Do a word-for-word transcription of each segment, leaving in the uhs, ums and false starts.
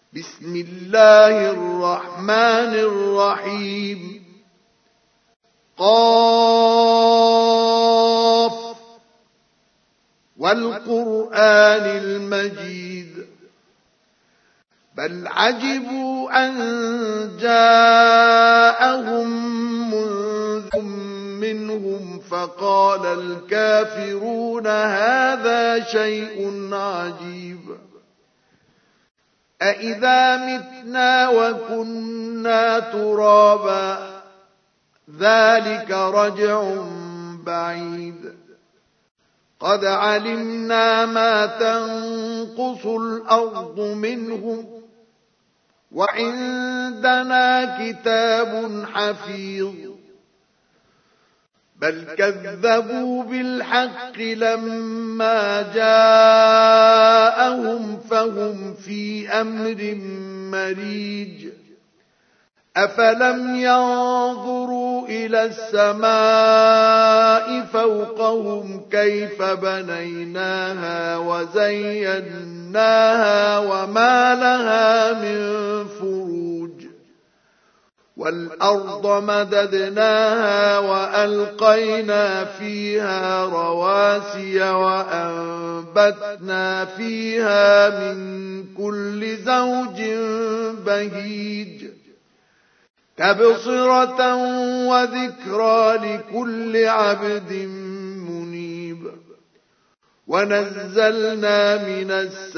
بسم الله الرحمن الرحيم قاف والقرآن المجيد بل عجبوا أن جاءهم منذر منهم فقال الكافرون هذا شيء عجيب أإذا متنا وكنا ترابا ذلك رجع بعيد قد علمنا ما تنقص الأرض منهم وعندنا كتاب حفيظ بل كذبوا بالحق لما جاءهم فهم في أمر مريج أفلم ينظروا إلى السماء فوقهم كيف بنيناها وزيناها وما لها من فروج والأرض مددناها وألقينا فيها رواسي وأنبتنا فيها من كل زوج بهيج تبصرة وذكرى لكل عبد منيب ونزلنا من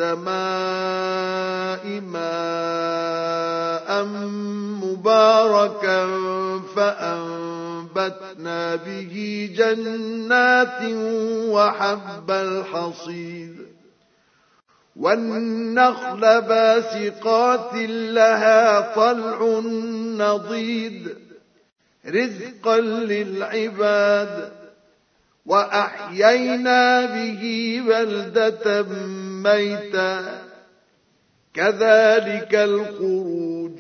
السماء ماء مباركا فأنبتنا به جنات وحب الحصيد والنخل باسقات لها طلع نضيد رزقا للعباد وأحيينا به بلدة ميتا كذلك الخروج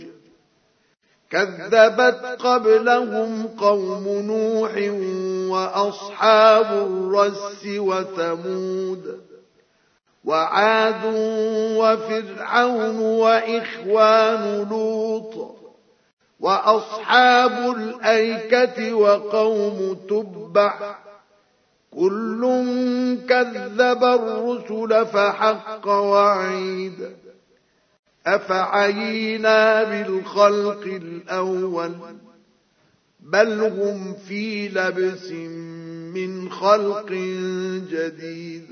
كذبت قبلهم قوم نوح وأصحاب الرس وثمود وعاد وفرعون وإخوان لوط وأصحاب الأيكة وقوم تبع كل كذب الرسل فحق وعيد أفعينا بالخلق الأول بل هم في لبس من خلق جديد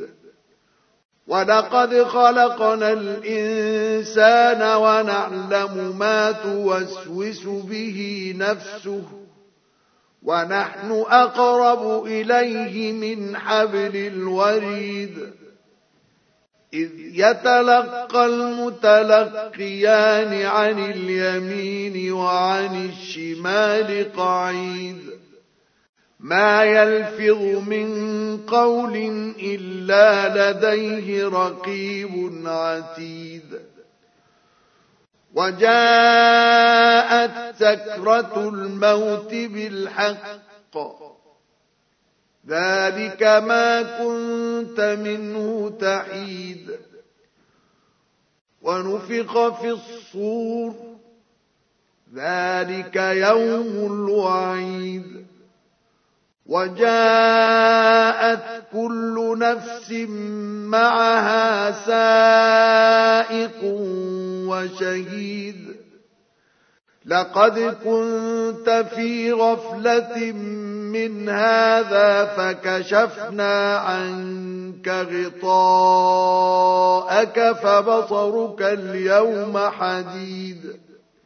ولقد خلقنا الإنسان ونعلم ما توسوس به نفسه ونحن أقرب إليه من حبل الوريد إذ يتلقى المتلقيان عن اليمين وعن الشمال قعيد ما يلفظ من قول إلا لديه رقيب عتيد وجاءت سكرة الموت بالحق ذلك ما كنت منه تحيد ونفخ في الصور ذلك يوم الوعيد وجاءت كل نفس معها سائق وشهيد لقد كنت في غفلة من هذا فكشفنا عنك غطاءك فبصرك اليوم حديد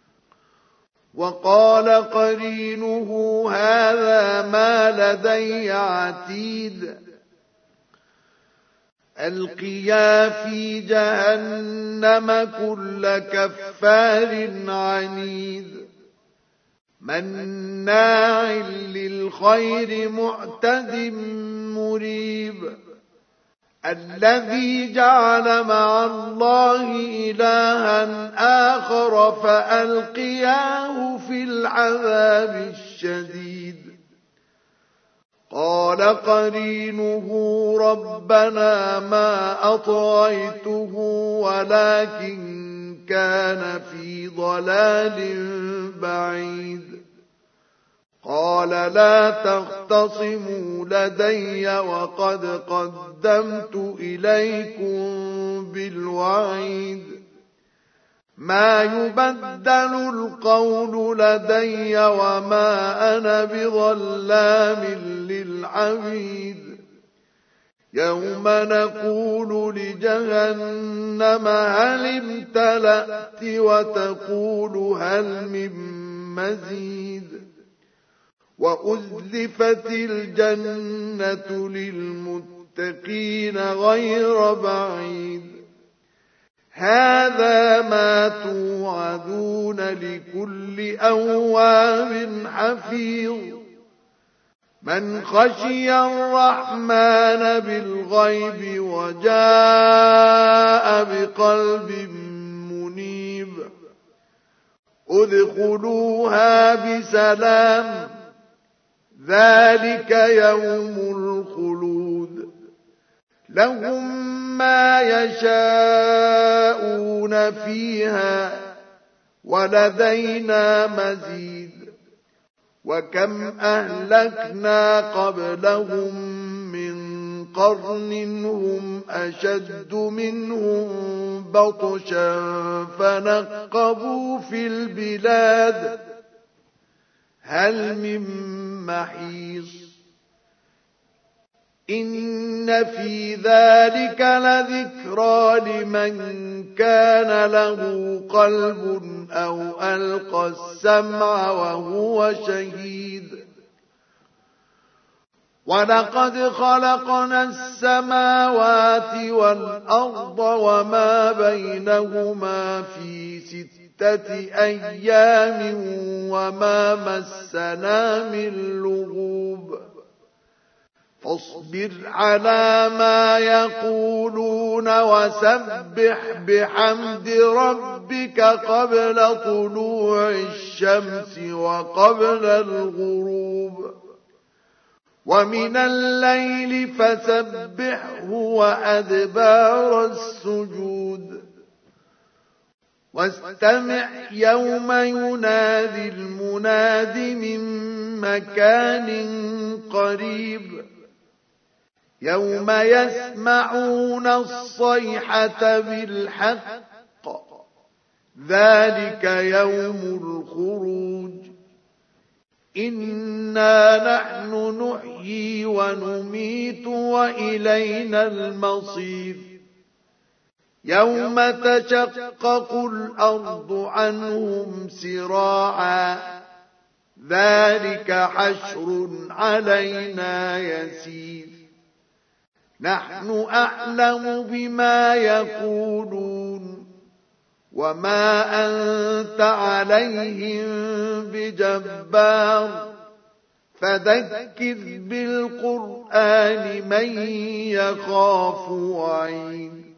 وقال قرينه هذا ما لدي عتيد ألقيا في جهنم كل كفار عنيد مناع للخير معتد مريب الذي جعل مع الله إلها آخر فألقياه في العذاب الشديد قال قرينه ربنا ما أطغيته ولكن كان في ضلال بعيد قال لا تختصموا لدي وقد قدمت إليكم بالوعيد ما يبدل القول لدي وما أنا بظلام للعبيد يوم نقول لجهنم هل امتلأت وتقول هل من مزيد وأزلفت الجنة للمتقين غير بعيد هذا ما توعدون لكل أواب حفيظ من خشي الرحمن بالغيب وجاء بقلب منيب ادخلوها بسلام ذلك يوم الخلود لهم ما يشاءون فيها ولدينا مزيد وكم أهلكنا قبلهم من قرن هم أشد منهم بطشا فنقبوا في البلاد هل من محيص إن في ذلك لذكرى لمن كان له قلب أو ألقى السمع وهو شهيد ولقد خلقنا السماوات والأرض وما بينهما في ستة أيام وما مسنا من لغوب فاصبر على ما يقولون وسبح بحمد ربك قبل طلوع الشمس وقبل الغروب ومن الليل فسبحه وأدبار السجود واستمع يوم ينادي المناد من مكان قريب يوم يسمعون الصيحة بالحق ذلك يوم الخروج إنا نحن نحيي ونميت وإلينا المصير يوم تشقق الأرض عنهم سراعا ذلك حشر علينا يسير نحن أعلم بما يقولون وما أنت عليهم بجبار فذكر بالقرآن من يخاف وعيد